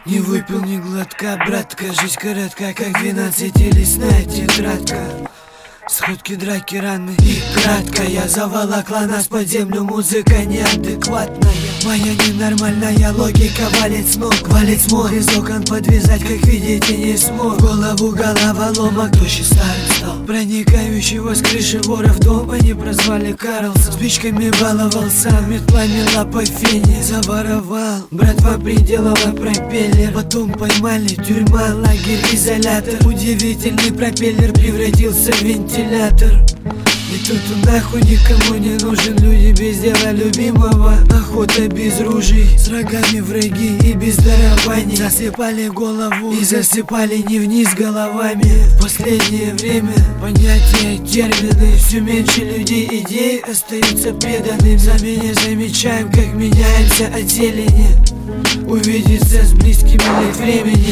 Не выпил ни глотка, братка. Жизнь коротка, как 12-листная тетрадка. Сходки, драки, раны и кратко. Я заволокла нас под землю, музыка неадекватная. Моя ненормальная логика валит с ног, валит смог. Из окон подвязать, как видите, не смог. Голову головоломок, тощий старый стал. Проникающего с крыши вора в дом они прозвали Карлсон. Спичками баловался, метлами лапой фени заворовал. Братва приделала пропеллер, потом поймали, тюрьма, лагерь, изолятор. Удивительный пропеллер превратился в вентилятор. И тут нахуй никому не нужен. Люди без дела любимого. Охота без ружей, с рогами враги и без дарований. Засыпали голову и засыпали не вниз головами. В последнее время понятия, термины, все меньше людей, идей остаются преданным. Сами не замечаем, как меняемся от зелени. Увидеться с близкими нет времени.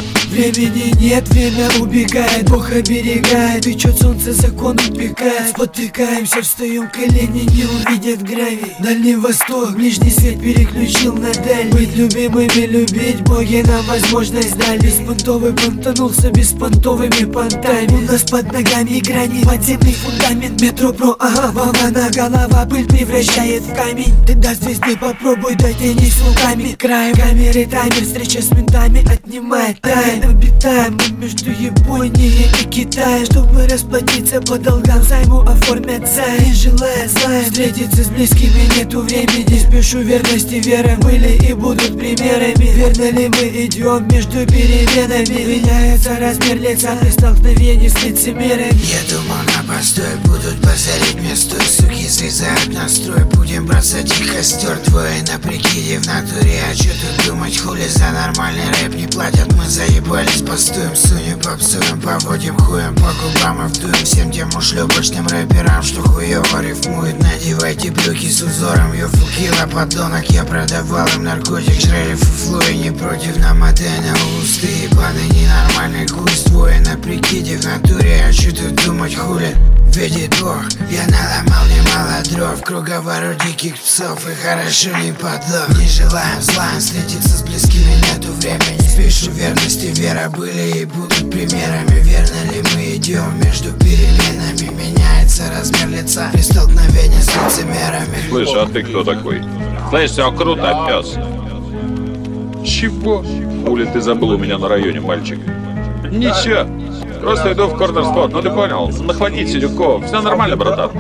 Времени нет, время убегает, Бог оберегает. Печет солнце, закон упекает. Спотыкаемся, встаем, колени не увидят гравий. Дальний Восток, ближний свет переключил на дальний. Быть любимыми, любить, боги нам возможность дали. Беспонтовый понтанулся беспонтовыми понтами. У нас под ногами грани, подземный фундамент. Метро про, ага, волна, голова, пыль превращает в камень. Ты до звезды попробуй, дайте не с луками. Краем камеры таймер, встреча с ментами отнимает тайм. Обитаем мы между Японией и Китаем. Чтобы расплатиться по долгам, займу оформят займ. Не желая зла, встретиться с близкими нету времени. Спешу верности, вера были и будут примерами. Верно ли мы идем между переменами? Меняется размер лица при столкновении с лицемерами. Я думал на постой, будут базарить мне стой. Суки срезают настрой, будем бросать их костер. Твои на прикиде в натуре, а чё тут думать, хули за нормальный рэп не платят. Мы заебались, постуем, сунем, попсуем, поводим хуем по губам и вдуем всем тем ушлёбочным рэперам, что хуёво рифмует. Надевайте брюки с узором, я фукила подонок. Я продавал им наркотик, жрали фуфло и не против. Намотай на усты, ебаный ненормальный куст. Твой на прикиде в натуре, а чё тут думать, хули видит Бог. Я наломал немало дров, круговорот диких псов, и хорошо не подлог. Не желаем зла, встретиться с близкими нету времени. Спешу верности, вера были и будут примерами. Верно ли мы идем между переменами? Меняется размер лица при столкновении с лицемерами. Слышь, а ты кто такой? Слышь, все круто, пес. Чего? Хули ты забыл у меня на районе, мальчик? Ничего, просто иду в корнер-спот, ну ты понял, нахватить сидюков, все нормально, братан.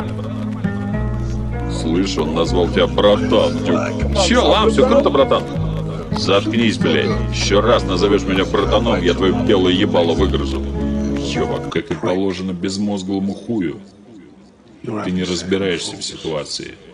Слышь, он назвал тебя братан. Че, лам, все круто, братан? Заткнись, блядь. Еще раз назовешь меня братаном, я твое белое ебало выгрызу. Ёбак, как и положено безмозглому хую. Ты не разбираешься в ситуации.